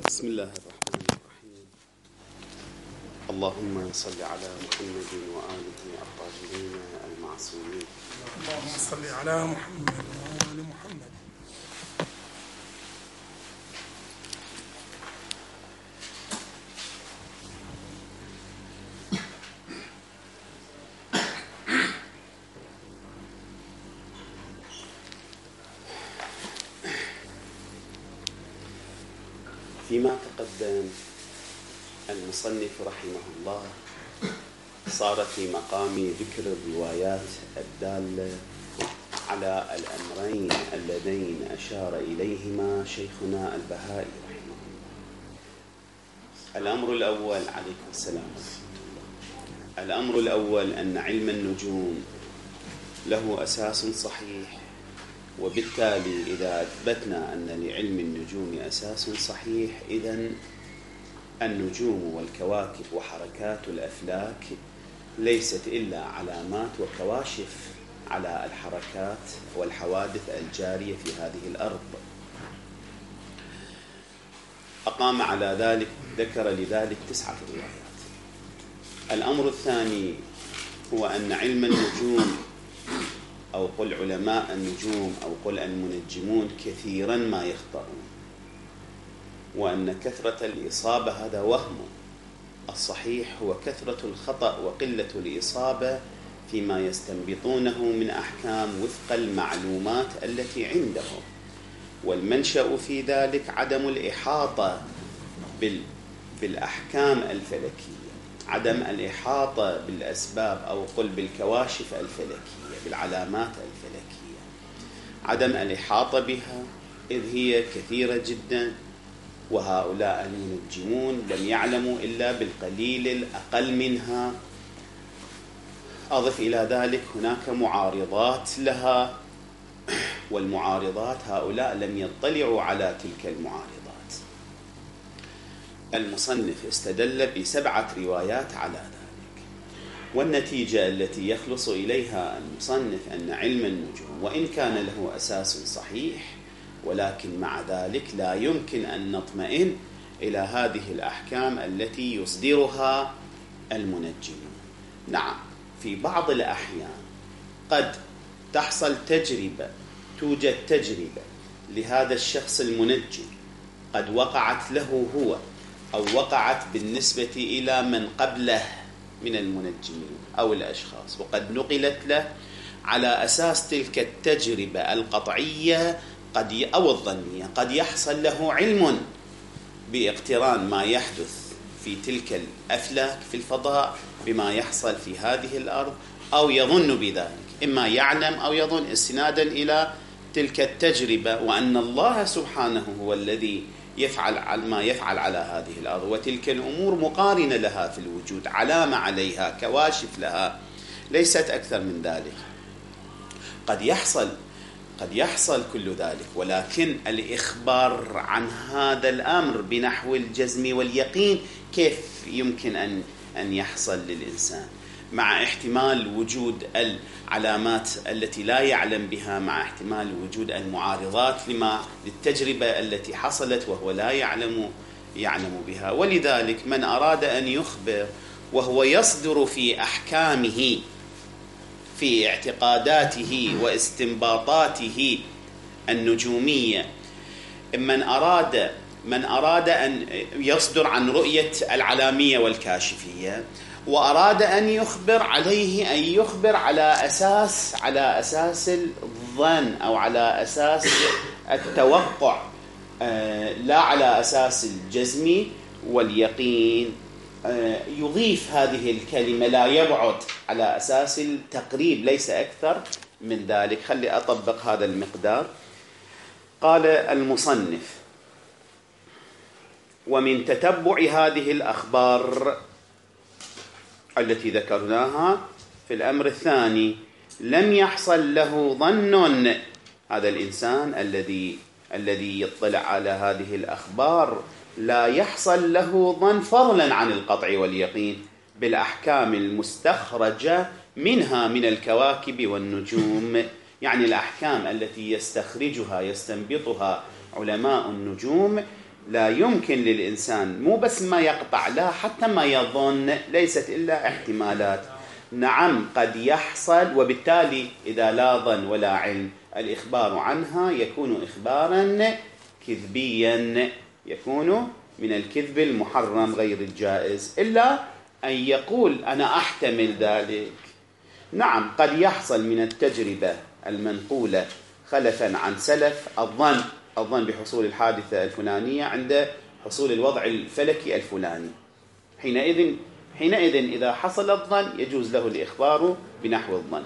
بسم الله الرحمن الرحيم. اللهم صل على محمد وآله الطاهرين المعصومين. اللهم صل على محمد وآل محمد. فيما تقدم المصنف رحمه الله صار في مقام ذكر الروايات الدالة على الأمرين اللذين أشار إليهما شيخنا البهائي رحمه الله. الأمر الأول عليكم السلام. الأمر الأول أن علم النجوم له أساس صحيح، وبالتالي إذا أثبتنا أن لعلم النجوم أساس صحيح، إذن النجوم والكواكب وحركات الأفلاك ليست إلا علامات وكواشف على الحركات والحوادث الجارية في هذه الأرض. أقام على ذلك، ذكر لذلك 9 روايات. الأمر الثاني هو أن علم النجوم أو قل علماء النجوم أو قل المنجمون كثيرا ما يخطئون، وأن كثرة الإصابة هذا وهم. الصحيح هو كثرة الخطأ وقلة الإصابة فيما يستنبطونه من أحكام وفق المعلومات التي عندهم، والمنشأ في ذلك عدم الإحاطة بالأحكام الفلكية، عدم الإحاطة بالأسباب أو قل بالكواشف الفلكية، بالعلامات الفلكية، عدم الإحاطة بها، إذ هي كثيرة جدا، وهؤلاء المنجمون لم يعلموا إلا بالقليل الأقل منها. أضف إلى ذلك هناك معارضات لها، والمعارضات هؤلاء لم يطلعوا على تلك المعارضات. المصنف استدل ب7 روايات على ذلك، والنتيجة التي يخلص إليها المصنف أن علم النجوم وإن كان له أساس صحيح، ولكن مع ذلك لا يمكن أن نطمئن إلى هذه الأحكام التي يصدرها المنجمون. نعم، في بعض الأحيان قد تحصل توجد تجربة لهذا الشخص المنجم، قد وقعت له هو أو وقعت بالنسبة إلى من قبله من المنجمين أو الأشخاص، وقد نقلت له على أساس تلك التجربة القطعية أو الظنية. قد يحصل له علم باقتران ما يحدث في تلك الأفلاك في الفضاء بما يحصل في هذه الأرض، أو يظن بذلك، إما يعلم أو يظن استنادا إلى تلك التجربة، وأن الله سبحانه هو الذي يفعل ما يفعل على هذه الأرض، وتلك الأمور مقارنة لها في الوجود، علامة عليها، كواشف لها، ليست أكثر من ذلك. قد يحصل كل ذلك، ولكن الإخبار عن هذا الأمر بنحو الجزم واليقين كيف يمكن أن يحصل للإنسان، مع احتمال وجود العلامات التي لا يعلم بها، مع احتمال وجود المعارضات للتجربة التي حصلت وهو لا يعلم بها. ولذلك من أراد أن يخبر وهو يصدر في أحكامه، في اعتقاداته واستنباطاته النجومية، من أراد أن يصدر عن رؤية العلامية والكاشفية، وأراد أن يخبر، عليه أن يخبر على أساس الظن أو على أساس التوقع، لا على أساس الجزم واليقين. يضيف هذه الكلمة، لا يبعد، على أساس التقريب، ليس أكثر من ذلك. خلي أطبق هذا المقدار. قال المصنف: ومن تتبع هذه الأخبار التي ذكرناها في الأمر الثاني لم يحصل له ظن، هذا الإنسان الذي يطلع على هذه الأخبار لا يحصل له ظن فضلا عن القطع واليقين بالأحكام المستخرجة منها من الكواكب والنجوم، يعني الأحكام التي يستنبطها علماء النجوم لا يمكن للإنسان مو بس ما يقطع، لا حتى ما يظن، ليست إلا احتمالات. نعم قد يحصل، وبالتالي إذا لا ظن ولا علم الإخبار عنها يكون إخبارا كذبيا، يكون من الكذب المحرم غير الجائز، إلا أن يقول أنا أحتمل ذلك. نعم قد يحصل من التجربة المنقولة خلفا عن سلف الظن بحصول الحادثة الفلانية عند حصول الوضع الفلكي الفلاني. حينئذ إذا حصل الظن يجوز له الإخبار بنحو الظن.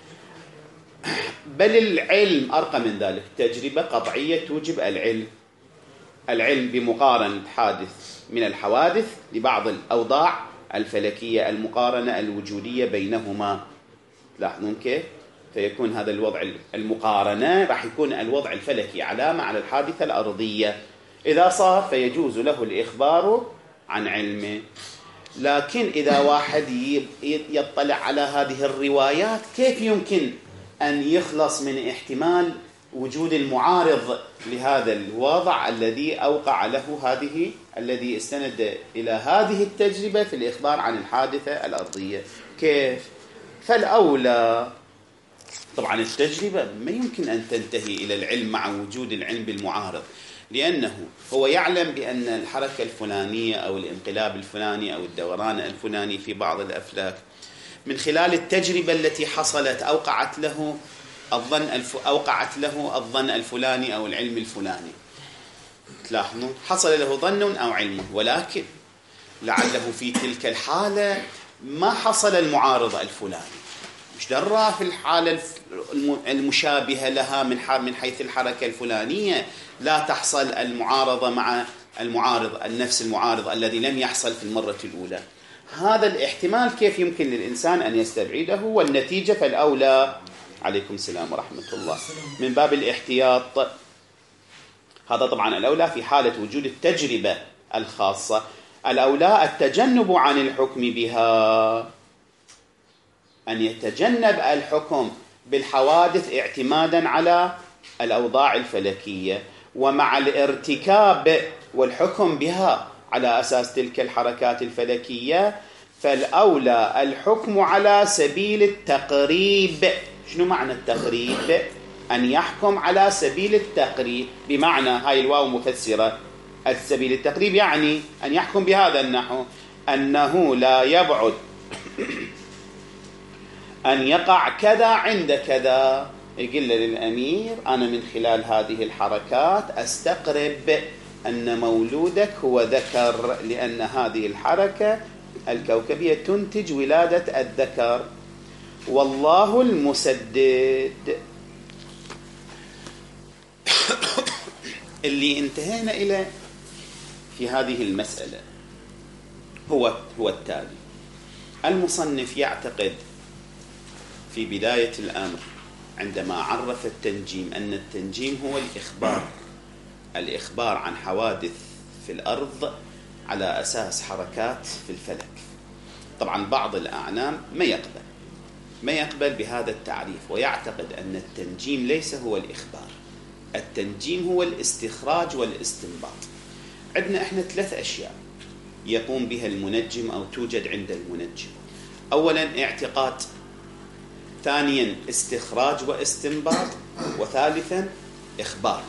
بل العلم أرقى من ذلك، تجربة قطعية توجب العلم بمقارنة حادث من الحوادث لبعض الأوضاع الفلكية، المقارنة الوجودية بينهما. لاحظون كيف؟ فيكون هذا الوضع المقارنة راح يكون الوضع الفلكي علامة على الحادثة الأرضية. إذا صار فيجوز له الإخبار عن علمه. لكن إذا واحد يطلع على هذه الروايات، كيف يمكن أن يخلص من احتمال وجود المعارض لهذا الوضع الذي أوقع له الذي استند إلى هذه التجربة في الإخبار عن الحادثة الأرضية؟ كيف؟ فالأولى طبعا التجربة ما يمكن أن تنتهي إلى العلم مع وجود العلم بالمعارض، لأنه هو يعلم بأن الحركة الفلانية أو الانقلاب الفلاني أو الدوران الفلاني في بعض الأفلاك من خلال التجربة التي حصلت أوقعت له الظن الفلاني أو العلم الفلاني. تلاحظون حصل له ظن أو علم، ولكن لعله في تلك الحالة ما حصل المعارض الفلاني، مش درى في الحالة المشابهة لها من حيث الحركة الفلانية لا تحصل المعارضة مع نفس المعارض الذي لم يحصل في المرة الأولى. هذا الاحتمال كيف يمكن للإنسان أن يستبعده؟ والنتيجة فالأولى، عليكم السلام ورحمة الله، من باب الاحتياط. هذا طبعا الأولى في حالة وجود التجربة الخاصة. الأولى التجنب عن الحكم بها، أن يتجنب الحكم بالحوادث اعتمادا على الأوضاع الفلكية، ومع الارتكاب والحكم بها على أساس تلك الحركات الفلكية فالأولى الحكم على سبيل التقريب. شنو معنى التقريب؟ أن يحكم على سبيل التقريب، بمعنى هاي الواو مفسرة السبيل التقريب، يعني أن يحكم بهذا النحو أنه لا يبعد أن يقع كذا عند كذا. يقول للأمير أنا من خلال هذه الحركات أستقرب أن مولودك هو ذكر، لأن هذه الحركة الكوكبية تنتج ولادة الذكر، والله المسدد. اللي انتهينا إليه في هذه المسألة هو التالي. المصنف يعتقد في بداية الأمر عندما عرف التنجيم أن التنجيم هو الإخبار عن حوادث في الأرض على أساس حركات في الفلك. طبعا بعض الأعلام ما يقبل بهذا التعريف، ويعتقد أن التنجيم ليس هو الإخبار، التنجيم هو الاستخراج والاستنباط. عندنا احنا 3 أشياء يقوم بها المنجم أو توجد عند المنجم. أولا اعتقاد، ثانيا استخراج واستنباط، وثالثا إخبار.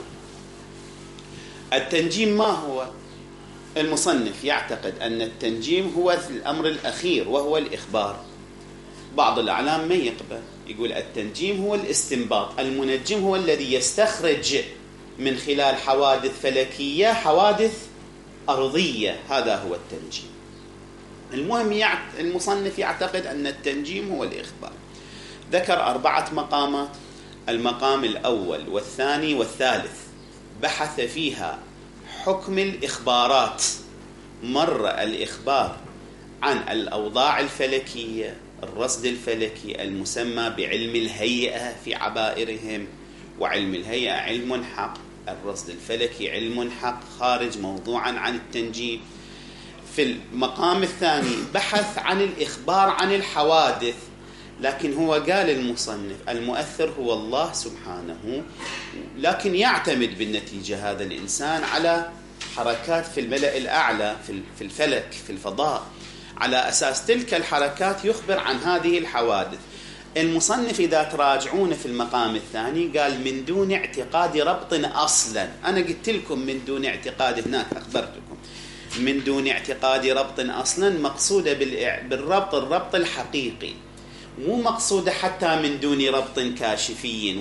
التنجيم ما هو؟ المصنف يعتقد أن التنجيم هو الأمر الأخير وهو الإخبار. بعض الأعلام ما يقبل، يقول التنجيم هو الاستنباط، المنجم هو الذي يستخرج من خلال حوادث فلكية حوادث أرضية، هذا هو التنجيم. المهم المصنف يعتقد أن التنجيم هو الإخبار. ذكر 4 مقامات، المقام الأول والثاني والثالث بحث فيها حكم الإخبارات. مر الإخبار عن الأوضاع الفلكية، الرصد الفلكي المسمى بعلم الهيئة في عبائرهم، وعلم الهيئة علم حق، الرصد الفلكي علم حق خارج موضوعا عن التنجيم. في المقام الثاني بحث عن الإخبار عن الحوادث، لكن هو قال المصنف المؤثر هو الله سبحانه، لكن يعتمد بالنتيجة هذا الإنسان على حركات في الملأ الأعلى في الفلك في الفضاء، على أساس تلك الحركات يخبر عن هذه الحوادث. المصنف إذا تراجعون في المقام الثاني قال من دون اعتقاد ربط أصلا. أنا قلت لكم من دون اعتقاد، هناك أخبرتكم من دون اعتقاد ربط أصلا مقصودة بالربط الربط الحقيقي، مو مقصودة حتى من دون ربط كاشفي.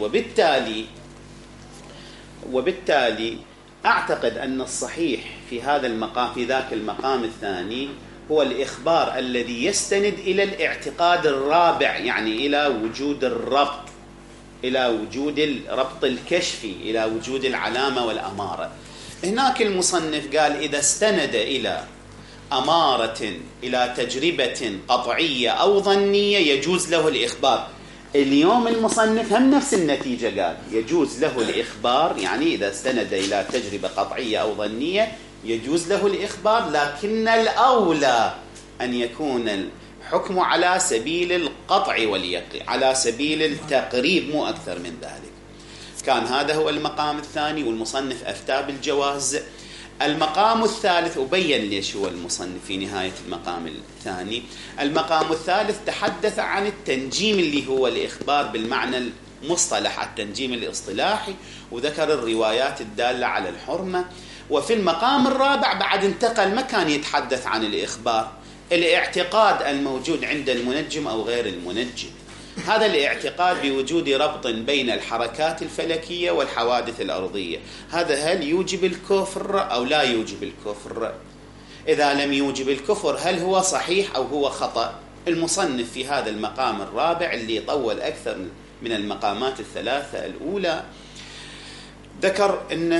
وبالتالي أعتقد أن الصحيح في هذا المقام، في ذاك المقام الثاني، هو الإخبار الذي يستند إلى الاعتقاد الرابع، يعني إلى وجود الربط، إلى وجود الربط الكشفي، إلى وجود العلامة والأمارة. هناك المصنف قال إذا استند إلى أمارة، إلى تجربة قطعية أو ظنية يجوز له الإخبار. اليوم المصنف هم نفس النتيجة، قال يجوز له الإخبار، يعني إذا استند إلى تجربة قطعية أو ظنية يجوز له الإخبار، لكن الأولى أن يكون الحكم على سبيل القطع واليقين، على سبيل التقريب، مو أكثر من ذلك. كان هذا هو المقام الثاني، والمصنف أفتى بالجواز. المقام الثالث أبين ليش هو المصنف في نهاية المقام الثاني. المقام الثالث تحدث عن التنجيم اللي هو الإخبار بالمعنى المصطلح، التنجيم الاصطلاحي، وذكر الروايات الدالة على الحرمة. وفي المقام الرابع بعد انتقل، ما كان يتحدث عن الإخبار، الاعتقاد الموجود عند المنجم أو غير المنجم. هذا الاعتقاد بوجود ربط بين الحركات الفلكية والحوادث الأرضية، هذا هل يوجب الكفر أو لا يوجب الكفر؟ إذا لم يوجب الكفر هل هو صحيح أو هو خطأ؟ المصنف في هذا المقام الرابع اللي طول أكثر من المقامات الثلاثة الأولى ذكر أن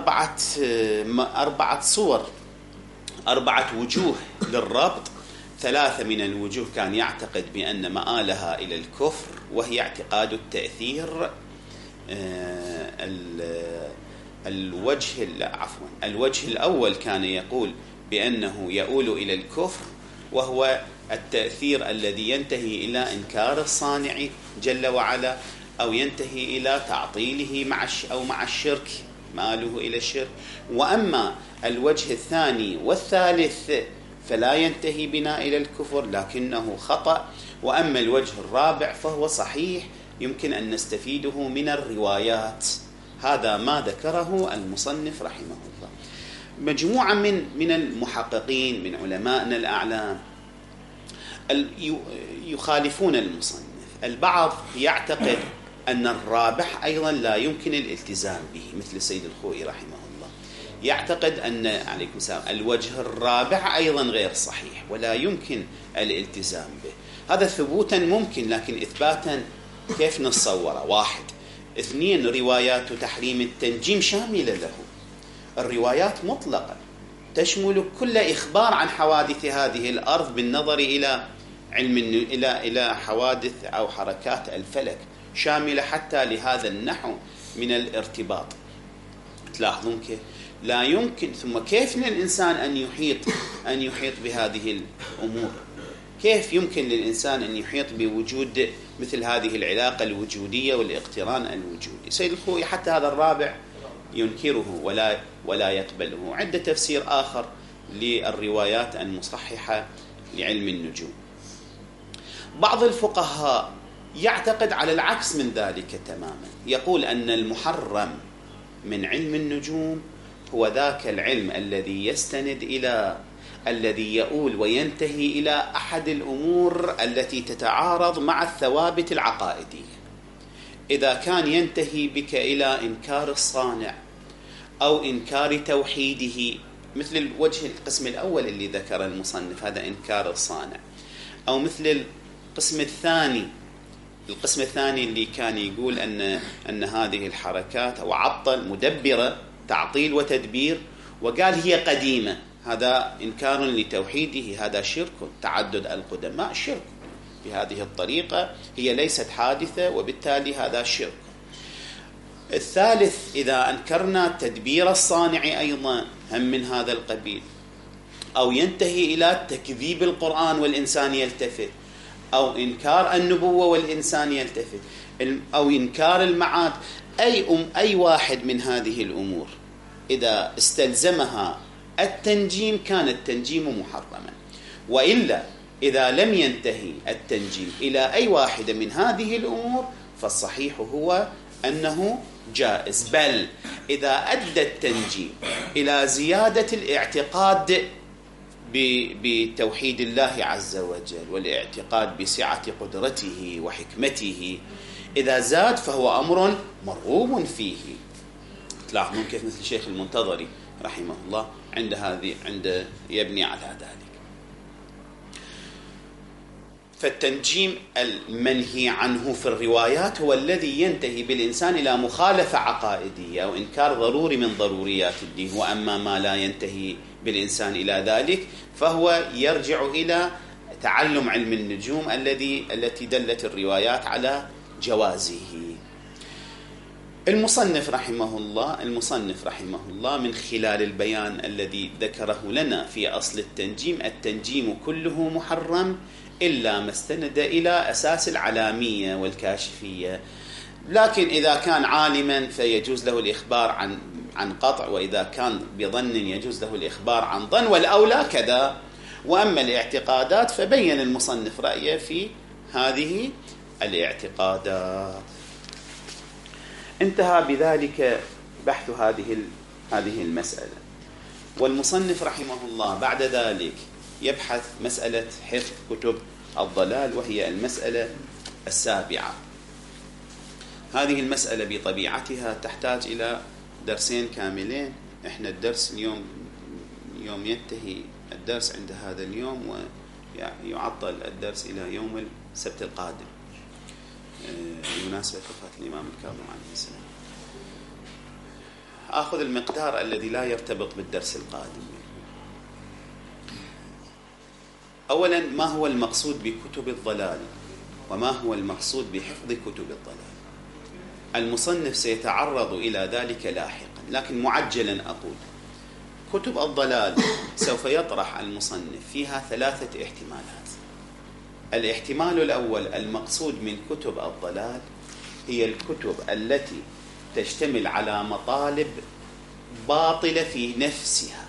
أربعة صور، 4 وجوه للربط. 3 من الوجوه كان يعتقد بأن مآلها إلى الكفر، وهي اعتقاد التأثير. الوجه الأول كان يقول بأنه يؤول إلى الكفر، وهو التأثير الذي ينتهي إلى إنكار الصانع جل وعلا، أو ينتهي إلى تعطيله مع الشرك، مآله إلى الشرك. وأما الوجه الثاني والثالث فلا ينتهي بنا إلى الكفر، لكنه خطأ. وأما الوجه الرابع فهو صحيح، يمكن أن نستفيده من الروايات. هذا ما ذكره المصنف رحمه الله. مجموعة من المحققين من علمائنا الأعلام يخالفون المصنف. البعض يعتقد أن الرابح أيضا لا يمكن الالتزام به، مثل السيد الخوئي رحمه الله يعتقد أن عليكم السلام الوجه الرابع أيضا غير صحيح ولا يمكن الالتزام به. هذا ثبوتا ممكن، لكن إثباتا كيف نتصوره؟ 1. 2. روايات تحريم التنجيم شاملة له، الروايات مطلقة تشمل كل إخبار عن حوادث هذه الأرض بالنظر إلى علم إلى حوادث أو حركات الفلك، شاملة حتى لهذا النحو من الارتباط. تلاحظون كيف لا يمكن، ثم كيف للإنسان أن يحيط بهذه الأمور؟ كيف يمكن للإنسان أن يحيط بوجود مثل هذه العلاقة الوجودية والاقتران الوجودي؟ سيد الخوئي حتى هذا الرابع ينكره ولا يقبله. عند تفسير آخر للروايات المصححة لعلم النجوم. بعض الفقهاء يعتقد على العكس من ذلك تماما، يقول أن المحرم من علم النجوم هو ذاك العلم الذي يستند إلى الذي يؤول وينتهي إلى أحد الأمور التي تتعارض مع الثوابت العقائدية. إذا كان ينتهي بك إلى إنكار الصانع أو إنكار توحيده، مثل الوجه القسم الأول اللي ذكر المصنف، هذا إنكار الصانع، أو مثل القسم الثاني اللي كان يقول أن هذه الحركات أو عطل مدبرة، تعطيل وتدبير، وقال هي قديمة، هذا إنكار لتوحيده، هذا شرك. تعدد القدماء شرك بهذه الطريقة، هي ليست حادثة، وبالتالي هذا شرك. الثالث إذا أنكرنا تدبير الصانع أيضا هم من هذا القبيل، أو ينتهي إلى تكذيب القرآن والإنسان يلتفت، أو إنكار النبوة والإنسان يلتفت، أو إنكار المعاد. أي واحد من هذه الأمور إذا استلزمها التنجيم كان التنجيم محرما، وإلا إذا لم ينتهي التنجيم إلى أي واحدة من هذه الأمور فالصحيح هو أنه جائز. بل إذا أدى التنجيم إلى زيادة الاعتقاد بتوحيد الله عز وجل والاعتقاد بسعة قدرته وحكمته، إذا زاد فهو أمر مرغوب فيه. تلاحظون كيف مثل الشيخ المنتظري رحمه الله عند يبني على ذلك. فالتنجيم المنهي عنه في الروايات هو الذي ينتهي بالإنسان إلى مخالفة عقائدية أو إنكار ضروري من ضروريات الدين. وأما ما لا ينتهي بالإنسان إلى ذلك فهو يرجع إلى تعلم علم النجوم التي دلت الروايات على جوازه. المصنف رحمه الله من خلال البيان الذي ذكره لنا في أصل التنجيم كله محرم إلا ما استند إلى أساس العلامية والكاشفية. لكن إذا كان عالما فيجوز له الإخبار عن قطع، وإذا كان بظن يجوز له الإخبار عن ظن، والأولى كذا. وأما الاعتقادات فبين المصنف رأيه في هذه الاعتقادات. انتهى بذلك بحث هذه المسألة. والمصنف رحمه الله بعد ذلك يبحث مسألة حفظ كتب الضلال، وهي المسألة السابعة. هذه المسألة بطبيعتها تحتاج إلى درسين كاملين. احنا الدرس اليوم ينتهي الدرس عند هذا اليوم، ويعطل الدرس إلى يوم السبت القادم بمناسبة وفاة الإمام الكاظم عليه السلام. آخذ المقدار الذي لا يرتبط بالدرس القادم. أولا، ما هو المقصود بكتب الضلال وما هو المقصود بحفظ كتب الضلال؟ المصنف سيتعرض إلى ذلك لاحقا، لكن معجلا أقول كتب الضلال سوف يطرح المصنف فيها 3 احتمالات. الاحتمال الأول، المقصود من كتب الضلال هي الكتب التي تشتمل على مطالب باطلة في نفسها،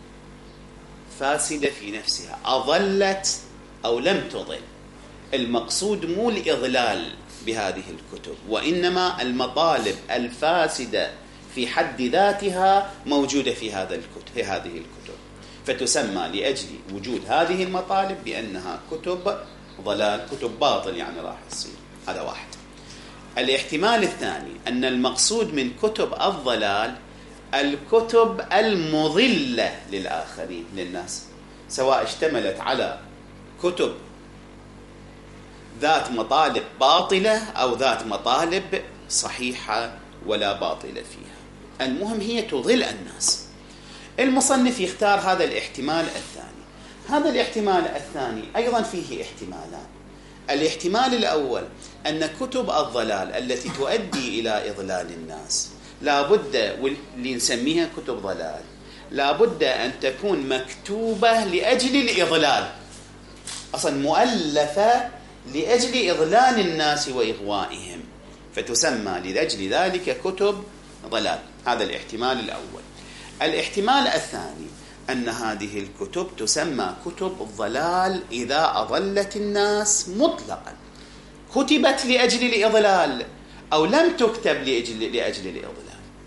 فاسدة في نفسها، أضلت أو لم تضل. المقصود مو الإضلال بهذه الكتب، وإنما المطالب الفاسدة في حد ذاتها موجودة في هذه الكتب، فتسمى لأجل وجود هذه المطالب بأنها كتب ضلال، كتب باطل يعني راح تصير. هذا واحد. الاحتمال الثاني أن المقصود من كتب الضلال الكتب المضلة للآخرين للناس، سواء اشتملت على كتب ذات مطالب باطلة أو ذات مطالب صحيحة ولا باطلة فيها، المهم هي تضل الناس. المصنف يختار هذا الاحتمال الثاني. هذا الاحتمال الثاني أيضا فيه احتمالان. الاحتمال الأول أن كتب الضلال التي تؤدي إلى إضلال الناس لابد، واللي نسميها كتب ضلال، لابد أن تكون مكتوبة لأجل الإضلال، أصلا مؤلفة لأجل إضلال الناس وإغوائهم، فتسمى لأجل ذلك كتب ضلال. هذا الاحتمال الأول. الاحتمال الثاني أن هذه الكتب تسمى كتب الضلال إذا أضلت الناس مطلقا، كتبت لأجل الإضلال أو لم تكتب لأجل الإضلال.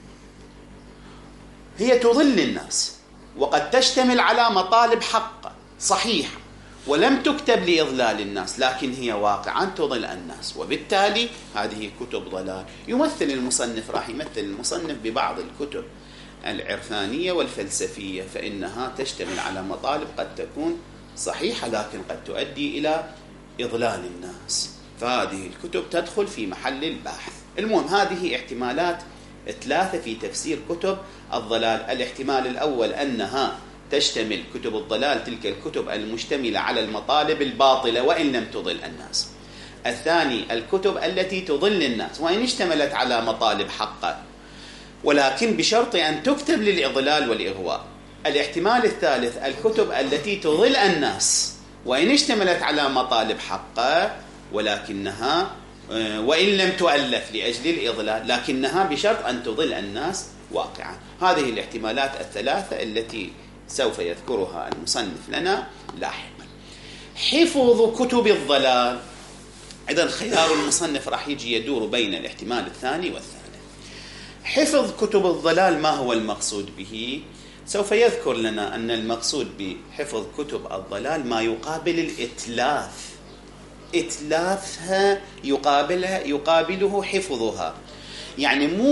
هي تضل الناس وقد تشتمل على مطالب حق صحيحة ولم تكتب لإضلال الناس، لكن هي واقعا تضل الناس، وبالتالي هذه كتب ضلال. راح يمثل المصنف ببعض الكتب العرفانية والفلسفية، فإنها تشتمل على مطالب قد تكون صحيحة لكن قد تؤدي إلى إضلال الناس، فهذه الكتب تدخل في محل البحث. المهم هذه احتمالات 3 في تفسير كتب الضلال. الاحتمال الأول أنها تشتمل كتب الضلال تلك الكتب المشتملة على المطالب الباطلة وإن لم تضل الناس. الثاني الكتب التي تضل الناس وإن اشتملت على مطالب حقة، ولكن بشرط أن تكتب للإضلال والإغواء. الاحتمال الثالث الكتب التي تضل الناس وإن اشتملت على مطالب حقة، ولكنها وإن لم تؤلف لأجل الإضلال، لكنها بشرط أن تضل الناس واقعا. هذه الاحتمالات 3 التي سوف يذكرها المصنف لنا لاحقا. حفظ كتب الضلال. إذن خيار المصنف راح يجي يدور بين الاحتمال الثاني والثالث. حفظ كتب الضلال ما هو المقصود به؟ سوف يذكر لنا أن المقصود بحفظ كتب الضلال ما يقابل الإتلاف. إتلافها يقابله حفظها، يعني مو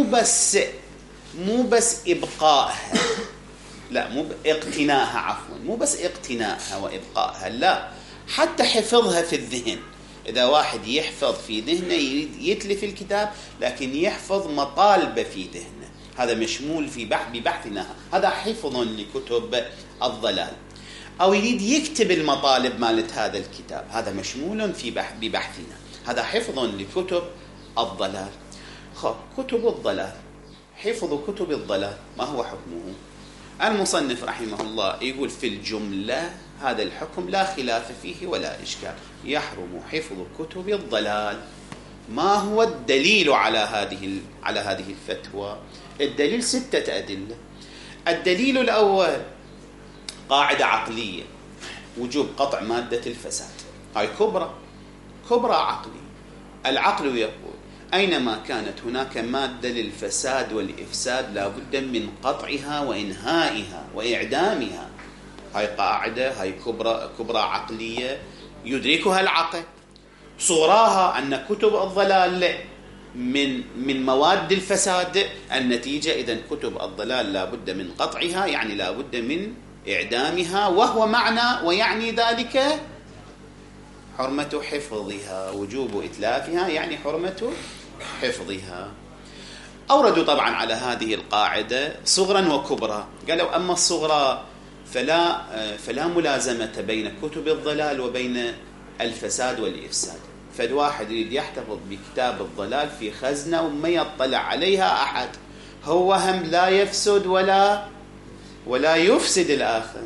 بس إبقائها، لا مو اقتناءها، عفوا مو بس اقتناءها وإبقائها، لا حتى حفظها في الذهن. إذا واحد يحفظ في ذهنه يريد يتلف الكتاب لكن يحفظ مطالبه في ذهنه، هذا مشمول في ببحثنا، هذا حفظ لكتب الضلال. أو يريد يكتب المطالب مالت هذا الكتاب، هذا مشمول في ببحثنا، هذا حفظ لكتب الضلال. كتب الضلال، حفظ كتب الضلال ما هو حكمه؟ المصنف رحمه الله يقول في الجملة هذا الحكم لا خلاف فيه ولا إشكال، يحرم حفظ كتب الضلال. ما هو الدليل على هذه الفتوى؟ الدليل 6 أدلة. الدليل الأول قاعدة عقلية، وجوب قطع مادة الفساد، هاي كبرى عقلية. العقل يقول أينما كانت هناك مادة للفساد والإفساد لا بد من قطعها وإنهائها وإعدامها. هاي قاعدة، هاي كبرى عقلية يدركها العقل. صوراها أن كتب الضلال من مواد الفساد، النتيجة إذن كتب الضلال لا بد من قطعها، يعني لا بد من إعدامها، وهو معنى ويعني ذلك حرمة حفظها، وجوب إتلافها يعني حرمة حفظها. أوردوا طبعا على هذه القاعدة صغرا وكبرى، قالوا أما الصغرى فلا ملازمة بين كتب الضلال وبين الفساد والإفساد. فالواحد يريد يحتفظ بكتاب الضلال في خزنة وما يطلع عليها أحد، هو هم لا يفسد ولا يفسد الآخر،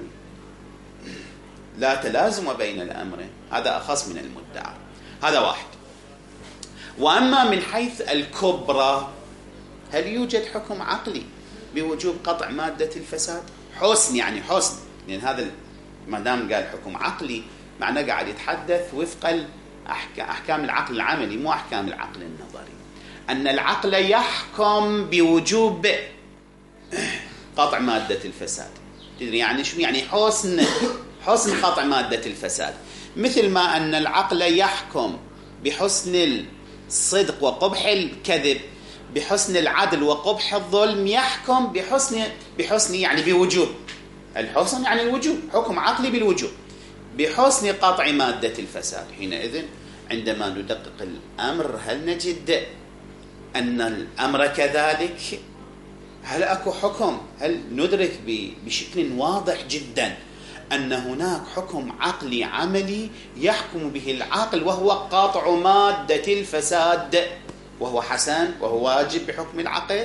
لا تلازم بين الأمرين، هذا أخص من المدعى. هذا واحد. وأما من حيث الكبرى، هل يوجد حكم عقلي بوجوب قطع مادة الفساد؟ حسن، يعني حسن، لأن هذا ما دام قال حكم عقلي معناه قاعد يتحدث وفق أحكام العقل العملي، مو أحكام العقل النظري. أن العقل يحكم بوجوب قطع مادة الفساد. تدري يعني شو يعني حسن قطع مادة الفساد؟ مثل ما أن العقل يحكم بحسن الصدق وقبح الكذب، بحسن العدل وقبح الظلم، يحكم بحسن يعني بوجوب. الحسن يعني الوجوب، حكم عقلي بالوجوب بحسن قطع مادة الفساد. حينئذ عندما ندقق الأمر هل نجد أن الأمر كذلك؟ هل أكو حكم؟ هل ندرك بشكل واضح جدا أن هناك حكم عقلي عملي يحكم به العقل وهو قاطع مادة الفساد، وهو حسن وهو واجب بحكم العقل؟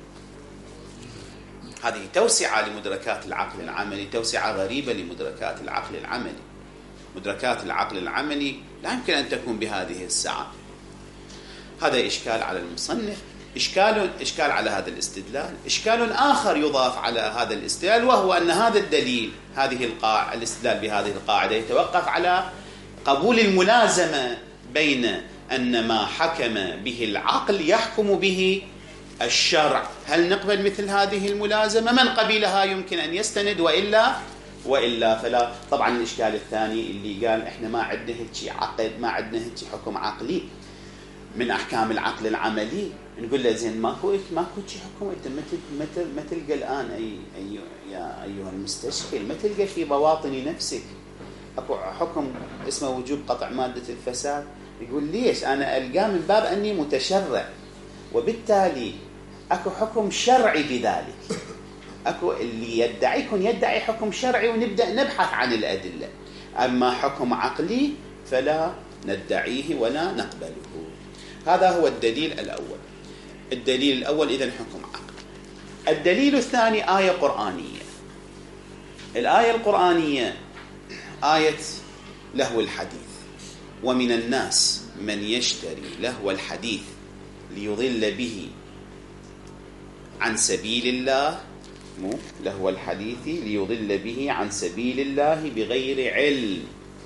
هذه توسعة لمدركات العقل العملي، توسعة غريبة لمدركات العقل العملي. مدركات العقل العملي لا يمكن أن تكون بهذه السعة. هذا إشكال على المصنف، إشكال على هذا الاستدلال. إشكال آخر يضاف على هذا الاستدلال، وهو أن هذا الدليل، الاستدلال بهذه القاعدة يتوقف على قبول الملازمة بين أن ما حكم به العقل يحكم به الشرع. هل نقبل مثل هذه الملازمة؟ من قبلها يمكن أن يستند، وإلا فلا. طبعا الإشكال الثاني اللي قال إحنا ما عندنا هيك عقد، ما عندنا هيك حكم عقلي من أحكام العقل العملي، نقول له زين ماكو شيء حكم. أنت ما تلقى الآن يا أيها المستشكل، ما تلقى في بواطن نفسك أكو حكم اسمه وجوب قطع مادة الفساد. يقول ليش؟ أنا ألقاه من باب أني متشرع، وبالتالي أكو حكم شرعي بذلك. أكو اللي يدعي حكم شرعي ونبدأ نبحث عن الأدلة. أما حكم عقلي فلا ندعيه ولا نقبله. هذا هو الدليل الأول. الدليل الأول إذن حكم عقلي. الدليل الثاني آية قرآنية. الآية القرآنية آية لهو الحديث، ومن الناس من يشتري لهو الحديث ليضل به عن سبيل الله لهو الحديث ليضل به عن سبيل الله بغير علم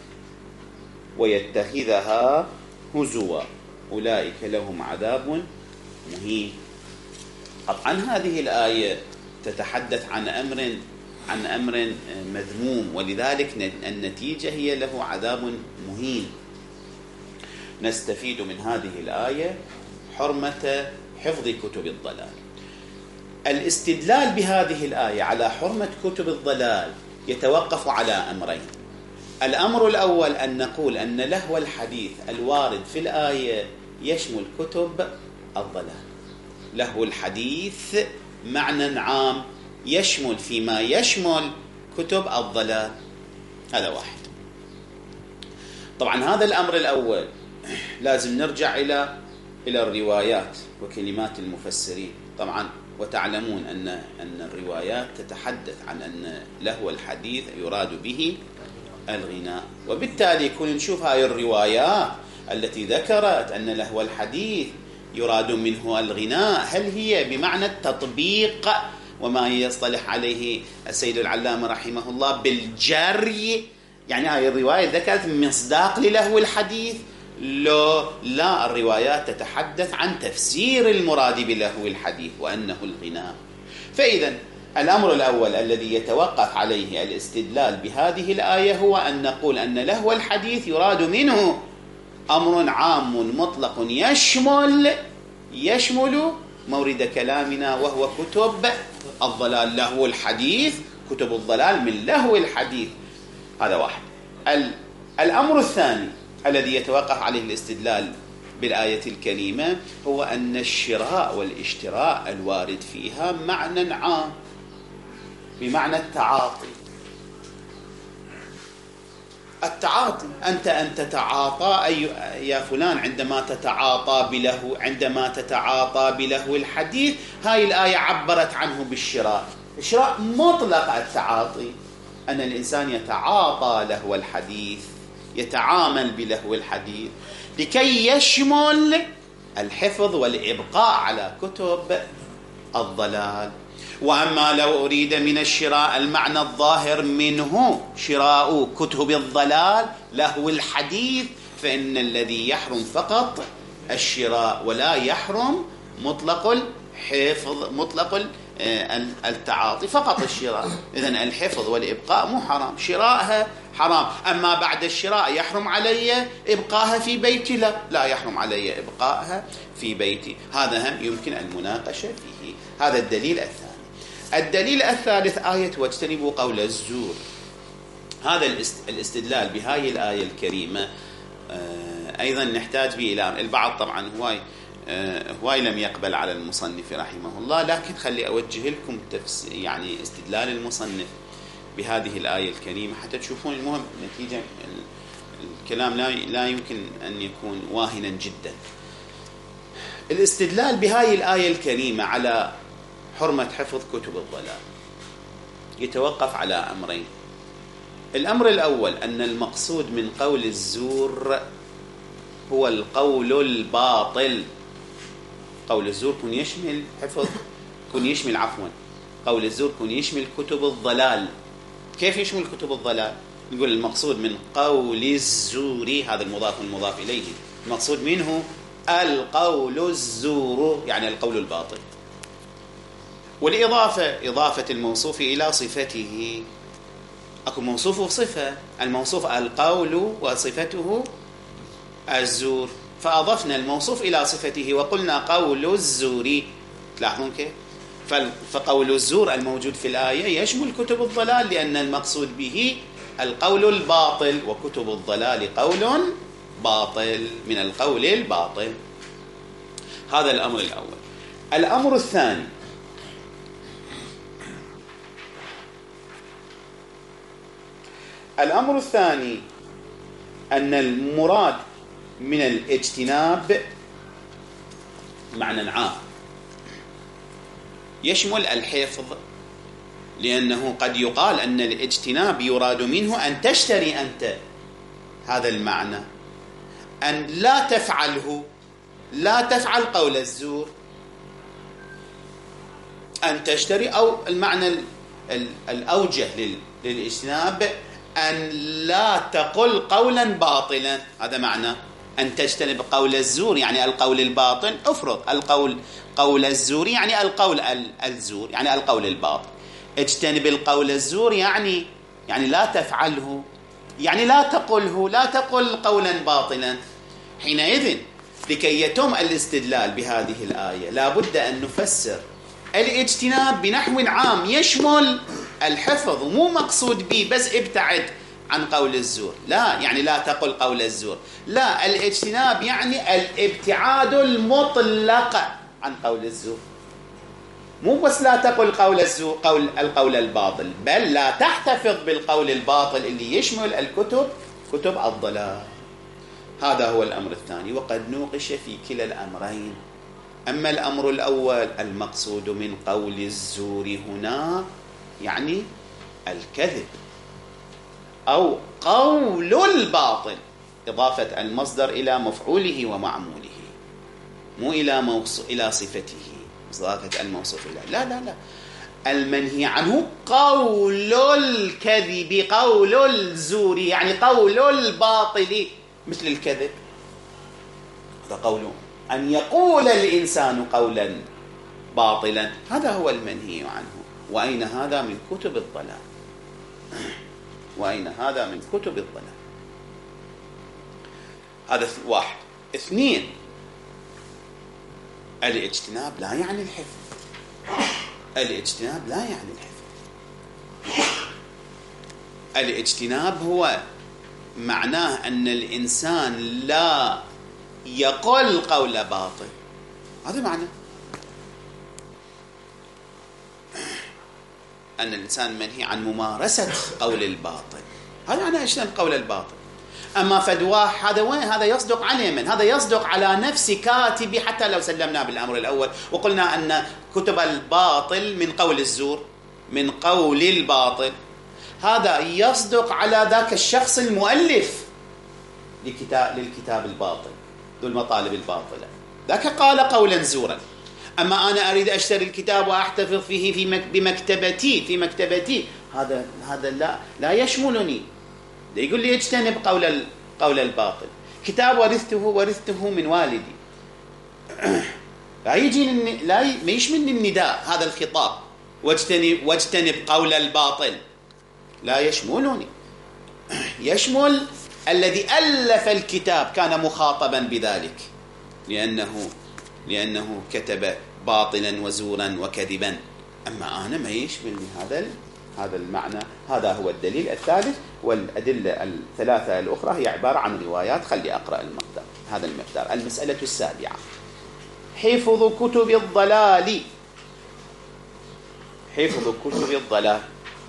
ويتخذها هزوا أولئك لهم عذاب مهين. طبعا هذه الآية تتحدث عن أمر مذموم، ولذلك النتيجة هي له عذاب مهين. نستفيد من هذه الآية حرمة حفظ كتب الضلال. الاستدلال بهذه الآية على حرمة كتب الضلال يتوقف على أمرين. الأمر الأول أن نقول أن لهو الحديث الوارد في الآية يشمل كتب الضلال. لهو الحديث معنى عام يشمل فيما يشمل كتب الضلال. هذا واحد. طبعا هذا الأمر الأول لازم نرجع إلى الروايات وكلمات المفسرين. طبعا وتعلمون أن الروايات تتحدث عن أن لهو الحديث يراد به الغناء، وبالتالي كنا نشوف هاي الروايات التي ذكرت أن لهو الحديث يراد منه الغناء هل هي بمعنى التطبيق وما يصطلح عليه السيد العلامة رحمه الله بالجري، يعني هاي الرواية ذكرت مصداق للهو الحديث؟ لا، الروايات تتحدث عن تفسير المراد بلهو الحديث وأنه الغناء. فإذا الأمر الأول الذي يتوقف عليه الاستدلال بهذه الآية هو أن نقول أن لهو الحديث يراد منه أمر عام مطلق يشمل مورد كلامنا وهو كتب الضلال. لهو الحديث كتب الضلال من لهو الحديث. هذا واحد. الأمر الثاني الذي يتوقف عليه الاستدلال بالآية الكريمة هو أن الشراء والاشتراء الوارد فيها معنى عام بمعنى التعاطي. أنت تتعاطى يا فلان عندما تتعاطى بلهو الحديث. هاي الآية عبرت عنه بالشراء. الشراء مطلق التعاطي، أن الإنسان يتعاطى لهو الحديث، يتعامل بلهو الحديث لكي يشمل الحفظ والإبقاء على كتب الضلال. وأما لو أريد من الشراء المعنى الظاهر منه شراء كتب الضلال لهو الحديث، فإن الذي يحرم فقط الشراء ولا يحرم مطلق الحفظ، مطلق التعاطي، فقط الشراء. إذن الحفظ والإبقاء مو حرام، شراءها حرام. أما بعد الشراء يحرم علي إبقاءها في بيتي؟ لا يحرم علي إبقائها في بيتي. هذا هم يمكن المناقشة فيه. هذا الدليل الثاني. الدليل الثالث آية واجتنبوا قول الزور. هذا الاستدلال بهاي الآية الكريمة أيضا نحتاج به إلى البعض. طبعا هواي لم يقبل على المصنف رحمه الله، لكن خلي أوجه لكم يعني استدلال المصنف بهذه الآية الكريمة حتى تشوفون المهم نتيجة الكلام لا يمكن أن يكون واهنا جدا. الاستدلال بهاي الآية الكريمة على حرمة حفظ كتب الضلال يتوقف على أمرين. الأمر الأول أن المقصود من قول الزور هو القول الباطل. قول الزور كن يشمل حفظ، كن يشمل قول الزور كن يشمل كتب الضلال. كيف يشمل كتب الضلال؟ نقول المقصود من قول الزور، هذا المضاف والمضاف إليه، المقصود منه القول الزور يعني القول الباطل. والإضافة إضافة الموصوف إلى صفته. أكو موصوف وصفة، الموصوف القول وصفته الزور، فأضفنا الموصوف إلى صفته وقلنا قول الزور. تلاحظون كيف؟ فقول الزور الموجود في الآية يشمل كتب الضلال لأن المقصود به القول الباطل، وكتب الضلال قول باطل من القول الباطل. هذا الأمر الأول. الأمر الثاني أن المراد من الاجتناب معنى عام يشمل الحفظ، لأنه قد يقال أن الاجتناب يراد منه أن تشتري أنت هذا المعنى، أن لا تفعله، لا تفعل قول الزور. أن تشتري، أو المعنى الأوجه للاجتناب أن لا تقل قولا باطلا. هذا معنى أن تجتنب قول الزور، يعني القول الباطل. افرض قول الزور يعني القول الزور، يعني القول الباطل. اجتنب القول الزور يعني لا تفعله، يعني لا تقله، لا تقل قولا باطلا. حينئذ لكي يتم الاستدلال بهذه الآية لا بد أن نفسر الاجتناب بنحو عام يشمل الحفظ، مو مقصود به بس ابتعد عن قول الزور، لا يعني لا تقل قول الزور، لا، الاجتناب يعني الابتعاد المطلق عن قول الزور، مو بس لا تقل قول الزور، القول الباطل، بل لا تحتفظ بالقول الباطل اللي يشمل كتب الضلال. هذا هو الأمر الثاني، وقد نوقش في كلا الأمرين. أما الأمر الأول المقصود من قول الزور هنا يعني الكذب أو قول الباطل، إضافة المصدر إلى مفعوله ومعموله، مو إلى صفته، إضافة الموصوف إلى، لا، المنهي عنه قول الكذب، قول الزور يعني قول الباطل مثل الكذب. هذا قوله أن يقول الإنسان قولا باطلا، هذا هو المنهي عنه. وأين هذا من كتب الضلال؟ وأين هذا من كتب الضلال؟ هذا واحد. اثنين، الاجتناب لا يعني الحفظ، الاجتناب لا يعني الحفظ. الاجتناب هو معناه أن الإنسان لا يقول قول باطل، هذا معنى أن الإنسان منهي عن ممارسة قول الباطل، هذا معنى اجتناب قول الباطل. أما فدواح هذا وين؟ هذا يصدق على من؟ هذا يصدق على نفس كاتبي، حتى لو سلمنا بالأمر الأول وقلنا أن كتب الباطل من قول الزور، من قول الباطل، هذا يصدق على ذاك الشخص المؤلف للكتاب الباطل ذو المطالب الباطلة، ذاك قال قولا زورا. أما أنا أريد أشتري الكتاب وأحتفظ فيه في مكتبتي، هذا لا يشملني. يقول لي اجتنب قول الباطل. كتاب ورثته من والدي، لا يشملني النداء، هذا الخطاب واجتنب قول الباطل، لا يشملني. يشمل الذي ألف الكتاب كان مخاطبا بذلك، لأنه كتب باطلا وزورا وكذبا. أما أنا ما يشملني هذا المعنى. هذا هو الدليل الثالث. والأدلة الثلاثة الأخرى هي عبارة عن روايات. خلي أقرأ هذا المقدار. المسألة السابعة، حفظ كتب الضلال. حفظ كتب الضلال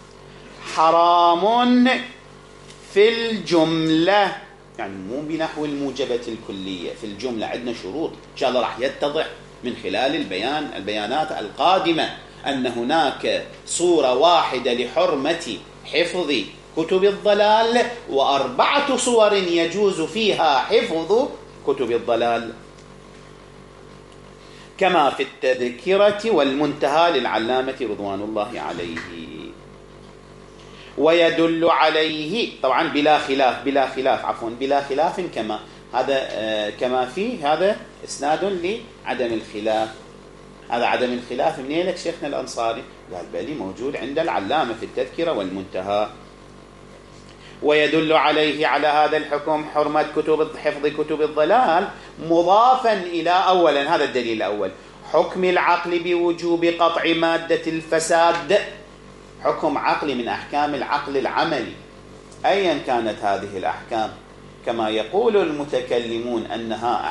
حرام في الجملة، يعني مو بنحو الموجبة الكلية، في الجملة عندنا شروط إن شاء الله راح يتضح من خلال البيانات القادمة أن هناك صورة واحدة لحرمة حفظ كتب الضلال، و4 صور يجوز فيها حفظ كتب الضلال، كما في التذكرة والمنتهى للعلامة رضوان الله عليه. ويدل عليه طبعا بلا خلاف كما فيه هذا إسناد لعدم الخلاف. هذا عدم الخلاف منين لك شيخنا الأنصاري؟ قال بلي موجود عند العلامة في التذكرة والمنتهى. ويدل عليه على هذا الحكم حرمة حفظ كتب الضلال مضافا إلى أولا، هذا الدليل الأول، حكم العقل بوجوب قطع مادة الفساد، حكم عقلي من أحكام العقل العملي أيا كانت هذه الأحكام، كما يقول المتكلمون أنها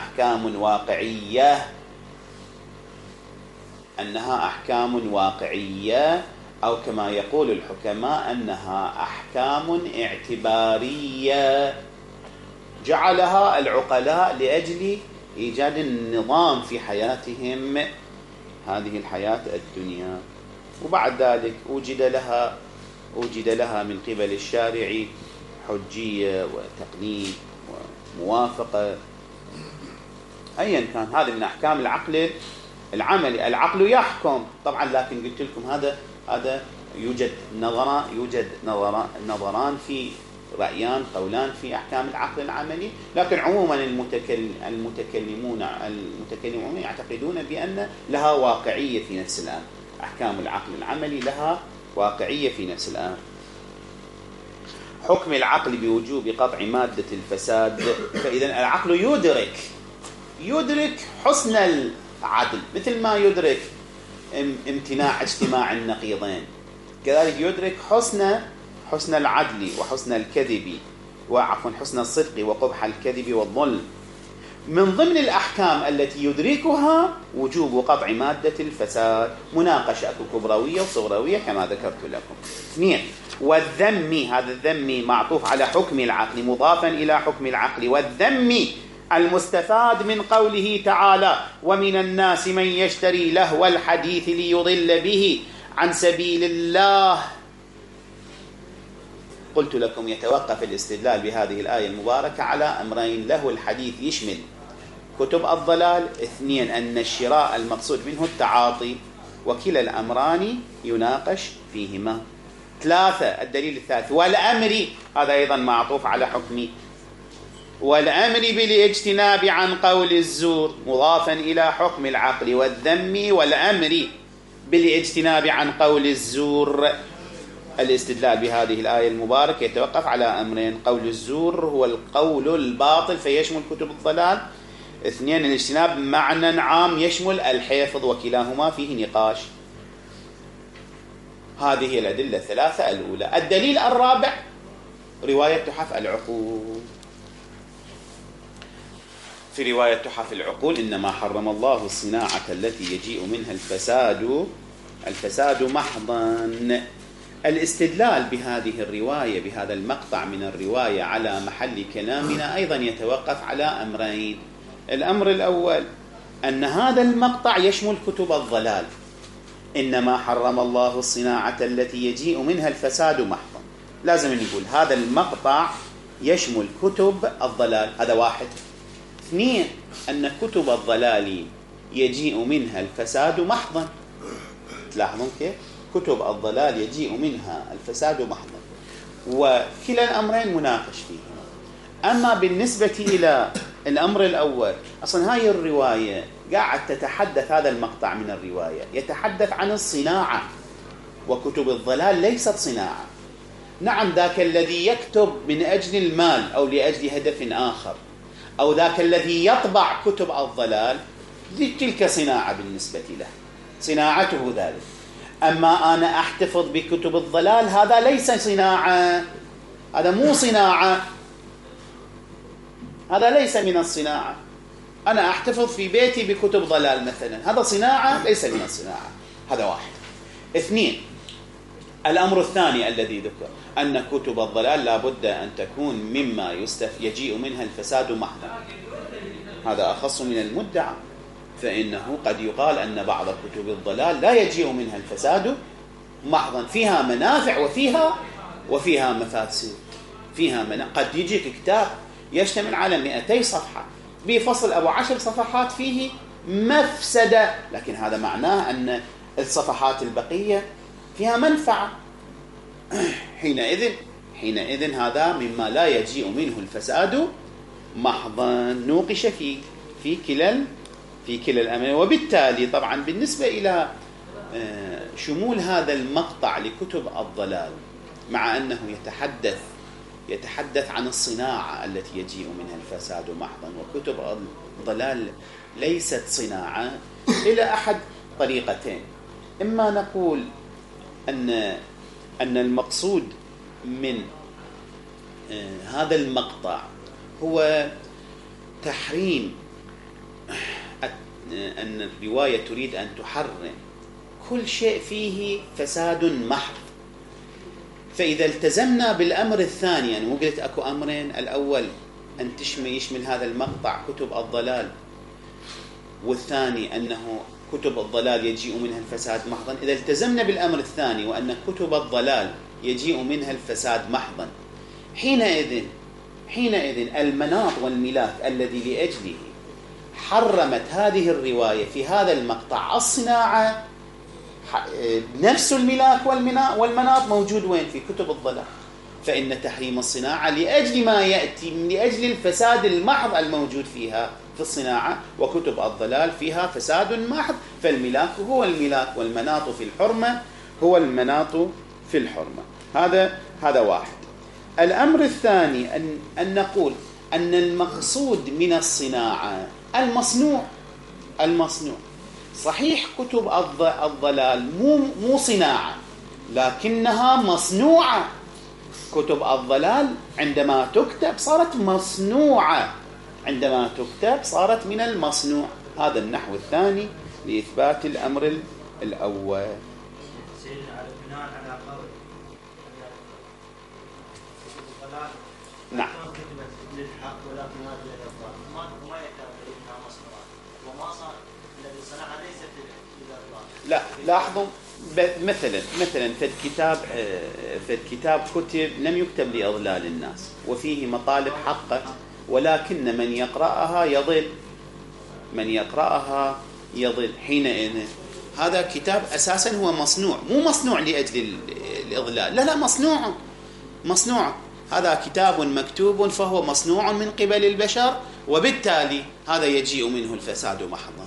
أحكام واقعية، أو كما يقول الحكماء أنها أحكام اعتبارية جعلها العقلاء لأجل إيجاد النظام في حياتهم هذه الحياة الدنيا. وبعد ذلك وجد لها من قبل الشارع حجية وتقنين وموافقة أيا كان. هذا من أحكام العقل العملي. العقل يحكم طبعا، لكن قلت لكم هذا يوجد نظران في رأيان قولان في أحكام العقل العملي، لكن عموما المتكلمون يعتقدون بأن لها واقعية في نفس الأمر. أحكام العقل العملي لها واقعية في نفس الأمر. حكم العقل بوجوب قطع مادة الفساد، فإذا العقل يدرك حسن العدل، مثل ما يدرك امتناع اجتماع النقيضين، كذلك يدرك حسن العدل وحسن الكذب حسن الصدق وقبح الكذب والظلم. من ضمن الأحكام التي يدركها وجوب قطع مادة الفساد. مناقشة كبروية وصغروية كما ذكرت لكم. 2. والذم، هذا الذم معطوف على حكم العقل مضافا إلى حكم العقل. والذم المستفاد من قوله تعالى: ومن الناس من يشتري لهو الحديث ليضل به عن سبيل الله. قلت لكم يتوقف الاستدلال بهذه الآية المباركة على أمرين: لهو الحديث يشمل كتب الضلال، 2 أن الشراء المقصود منه التعاطي، وكلا الأمران يناقش فيهما. 3 الدليل الثالث: والأمر، هذا أيضا معطوف على حكم والأمر بالاجتناب عن قول الزور مضافا إلى حكم العقل. والذم والأمر بالاجتناب عن قول الزور. الاستدلال بهذه الآية المباركة يتوقف على أمرين: قول الزور هو القول الباطل فيشمل كتب الضلال، 2 الاجتناب معنى عام يشمل الحفظ، وكلاهما فيه نقاش. هذه الأدلة 3 الأولى. الدليل الرابع رواية تحف العقول. في رواية تحف العقول: إنما حرم الله الصناعة التي يجيء منها الفساد محضا. الاستدلال بهذه الرواية، بهذا المقطع من الرواية على محل كلامنا أيضا يتوقف على أمرين. الأمر الأول أن هذا المقطع يشمل كتب الضلال. إنما حرم الله الصناعة التي يجيء منها الفساد محضا، لازم نقول هذا المقطع يشمل كتب الضلال، هذا 1. 2 أن كتب الضلال يجيء منها الفساد محضا. تلاحظون كيف؟ كتب الضلال يجيء منها الفساد محضا، وكلا الأمرين مناقش فيهما. أما بالنسبة إلى الأمر الأول، أصلا هاي الرواية قاعد تتحدث، هذا المقطع من الرواية يتحدث عن الصناعة، وكتب الضلال ليست صناعة. نعم، ذاك الذي يكتب من أجل المال أو لأجل هدف آخر، أو ذاك الذي يطبع كتب الضلال، تلك صناعة بالنسبة له، صناعته ذلك. أما أنا أحتفظ بكتب الضلال، هذا ليس صناعة، هذا مو صناعة، هذا ليس من الصناعة. أنا أحتفظ في بيتي بكتب ضلال مثلا، هذا صناعة ليس من الصناعة. هذا 1. 2 الأمر الثاني الذي ذكر أن كتب الضلال لا بد أن تكون مما يجيء منها الفساد محضا، هذا أخص من المدعى، فإنه قد يقال أن بعض كتب الضلال لا يجيء منها الفساد محضا، فيها منافع وفيها مفاسد. قد يجيك كتاب يشتمل على 200 صفحة بفصل أو 10 صفحات فيه مفسدة، لكن هذا معناه أن الصفحات البقية فيها منفعة. حينئذ هذا مما لا يجيء منه الفساد محضا. نوقش في كلا الأمرين. وبالتالي طبعا بالنسبة إلى شمول هذا المقطع لكتب الضلال، مع أنه يتحدث عن الصناعة التي يجيء منها الفساد محضا، وكتب الضلال ليست صناعة، إلى أحد طريقتين: إما نقول أن المقصود من هذا المقطع هو تحريم، أن الرواية تريد أن تحرم كل شيء فيه فساد محض. فإذا التزمنا بالأمر الثاني، أنا قلت أكو أمرين: الأول أن يشمل هذا المقطع كتب الضلال، والثاني أنه كتب الضلال يجيء منها الفساد محضا. إذا التزمنا بالأمر الثاني وأن كتب الضلال يجيء منها الفساد محضا، حينئذ المناط والملاك الذي لأجله حرمت هذه الرواية في هذا المقطع الصناعة، نفس الملاك والمناط موجود وين؟ في كتب الضلال. فإن تحريم الصناعة لأجل ما يأتي، لأجل الفساد المحض الموجود فيها في الصناعة، وكتب الضلال فيها فساد محض، فالملاك هو الملاك والمناط في الحرمة هو المناط في الحرمة. هذا واحد. الأمر الثاني أن نقول أن المقصود من الصناعة المصنوع. صحيح كتب الضلال مو صناعة، لكنها مصنوعة. كتب الضلال عندما تكتب صارت مصنوعة، عندما تكتب صارت من المصنوع. هذا النحو الثاني لإثبات الأمر الأول. نعم. لا، لاحظوا مثلا في الكتاب كتب لم يكتب لإضلال الناس وفيه مطالب حقه، ولكن من يقرأها يضل حينئذ هذا كتاب أساسا هو مصنوع، مو مصنوع لأجل الإضلال، لا مصنوع. هذا كتاب مكتوب فهو مصنوع من قبل البشر، وبالتالي هذا يجيء منه الفساد محضا.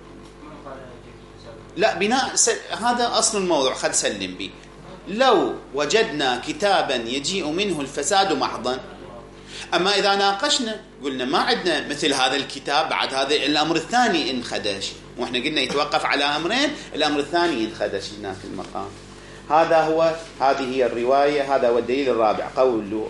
لا، هذا أصل الموضوع، خل سلم به. لو وجدنا كتابا يجيء منه الفساد محضا، أما إذا ناقشنا قلنا ما عندنا مثل هذا الكتاب، بعد هذا الأمر الثاني انخدش، وإحنا قلنا يتوقف على أمرين، الأمر الثاني ينخدش هنا في المقام. هذه هي الرواية. هذا هو الدليل الرابع، قوله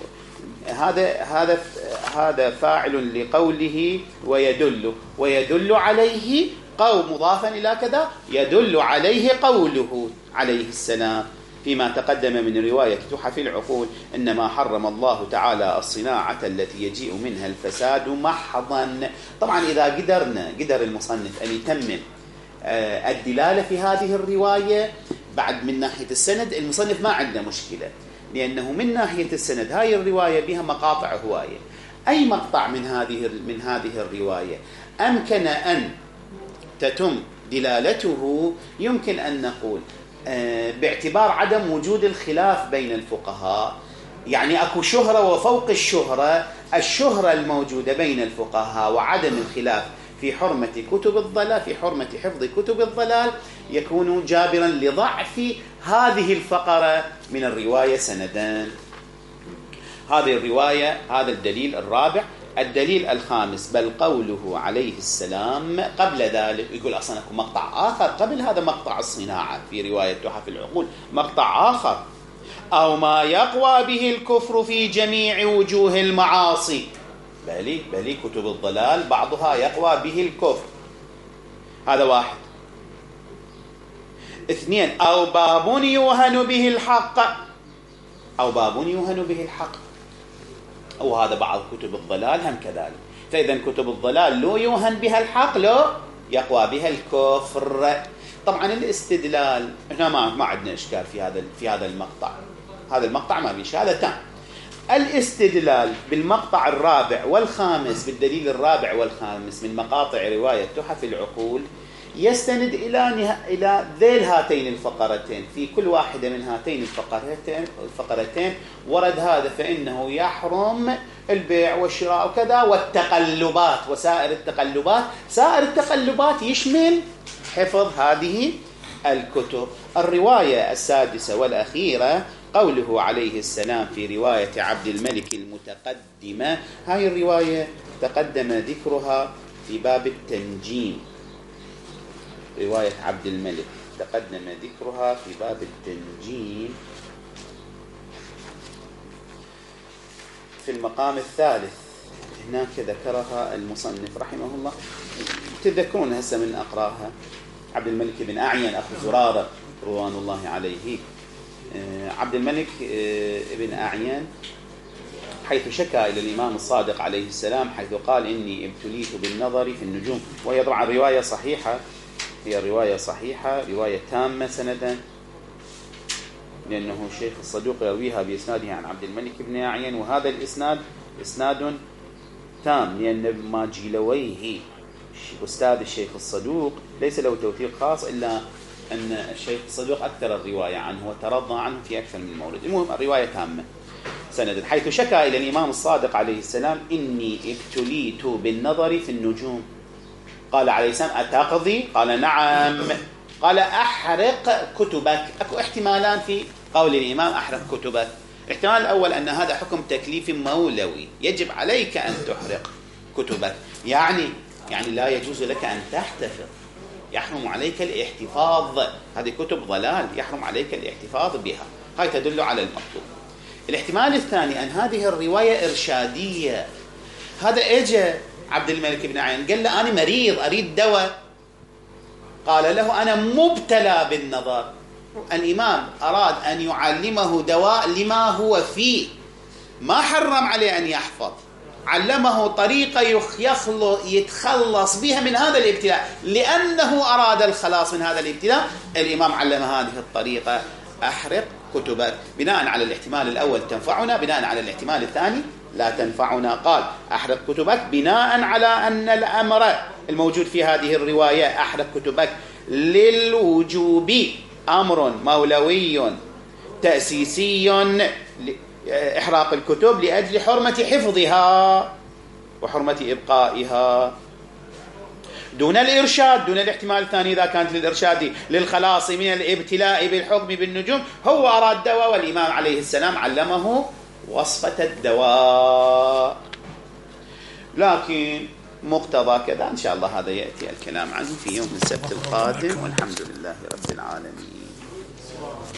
هذا فاعل لقوله ويدل عليه مضافا إلى كذا، يدل عليه قوله عليه السلام فيما تقدم من رواية تحف العقول: إنما حرم الله تعالى الصناعة التي يجيء منها الفساد محضا. طبعا إذا قدر المصنف أن يتمم الدلالة في هذه الرواية بعد من ناحية السند، المصنف ما عنده مشكلة، لأنه من ناحية السند هاي الرواية بها مقاطع هواية. أي مقطع من هذه الرواية أمكن أن تتم دلالته، يمكن أن نقول باعتبار عدم وجود الخلاف بين الفقهاء، يعني أكو شهرة وفوق الشهرة الموجودة بين الفقهاء وعدم الخلاف في حرمة كتب الضلال، في حرمة حفظ كتب الضلال، يكون جابرا لضعف هذه الفقرة من الرواية سندان. هذه الرواية، هذا الدليل الرابع. الدليل الخامس: بل قوله عليه السلام قبل ذلك، يقول أصلا أكو مقطع آخر قبل هذا مقطع الصناعة في رواية تحف العقول، مقطع آخر: أو ما يقوى به الكفر في جميع وجوه المعاصي. بلي كتب الضلال بعضها يقوى به الكفر، هذا واحد. اثنين: أو باب يوهن به الحق، وهذا بعض كتب الضلال هم كذلك. فإذا كتب الضلال لو يوهن بها الحق، لو يقوى بها الكفر. طبعا الاستدلال احنا ما عندنا إشكال في هذا المقطع. هذا المقطع ما فيش، هذا تام. الاستدلال بالمقطع الرابع والخامس، بالدليل الرابع والخامس من مقاطع رواية تحف العقول، يستند إلى ذيل هاتين الفقرتين. في كل واحدة من هاتين الفقرتين ورد هذا، فإنه يحرم البيع والشراء وكذا، والتقلبات وسائر التقلبات. سائر التقلبات يشمل حفظ هذه الكتب. الرواية السادسة والأخيرة: قوله عليه السلام في رواية عبد الملك المتقدمة. هاي الرواية تقدم ذكرها في باب التنجيم. رواية عبد الملك تقدم ذكرها في باب التنجيم في المقام الثالث، هناك ذكرها المصنف رحمه الله. تذكرون هسه من أقراها: عبد الملك بن أعين أخو زرارة رضوان الله عليه. عبد الملك بن أعين حيث شكى إلى الإمام الصادق عليه السلام، حيث قال: إني ابتليت بالنظر في النجوم. وهي طبعا رواية صحيحة، هي رواية صحيحة، رواية تامة سندا، لأنه الشيخ الصدوق يرويها بإسناده عن عبد الملك بن أعين، وهذا الإسناد إسناد تام، لأن ماجلويه أستاذ الشيخ الصدوق ليس له توثيق خاص، إلا أن الشيخ الصدوق أكثر الرواية عنه وترضى عنه في أكثر من مورد. المهم الرواية تامة سند، حيث شكى إلى الإمام الصادق عليه السلام: إني ابتليت بالنظر في النجوم. قال عليه السلام: أتقضي؟ قال: نعم. قال: أحرق كتبك. أكو احتمالان في قول الإمام أحرق كتبك. الاحتمال الأول أن هذا حكم تكليفي مولوي، يجب عليك أن تحرق كتبك، يعني لا يجوز لك أن تحتفظ، يحرم عليك الاحتفاظ، هذه كتب ضلال يحرم عليك الاحتفاظ بها، هاي تدل على المطلوب. الاحتمال الثاني أن هذه الرواية إرشادية، هذا اجى عبد الملك بن عين قال له: أنا مريض أريد دواء، قال له: أنا مبتلى بالنظر. الإمام أراد أن يعلمه دواء لما هو فيه، ما حرم عليه أن يحفظ، علمه طريقة يتخلص بها من هذا الابتلاء، لأنه أراد الخلاص من هذا الابتلاء. الإمام علم هذه الطريقة: أحرق كتبك. بناء على الاحتمال الأول تنفعنا، بناء على الاحتمال الثاني لا تنفعنا. قال: أحرق كتبك بناء على أن الأمر الموجود في هذه الرواية أحرق كتبك للوجوب، أمر مولوي تأسيسي، إحراق الكتب لأجل حرمة حفظها وحرمة إبقائها، دون الإرشاد، دون الاحتمال الثاني إذا كانت للإرشاد للخلاص من الابتلاء بالحكم بالنجوم. هو أراد دواء والإمام عليه السلام علمه وصفة الدواء، لكن مقتضى كذا إن شاء الله هذا يأتي الكلام عنه في يوم السبت القادم، والحمد لله رب العالمين.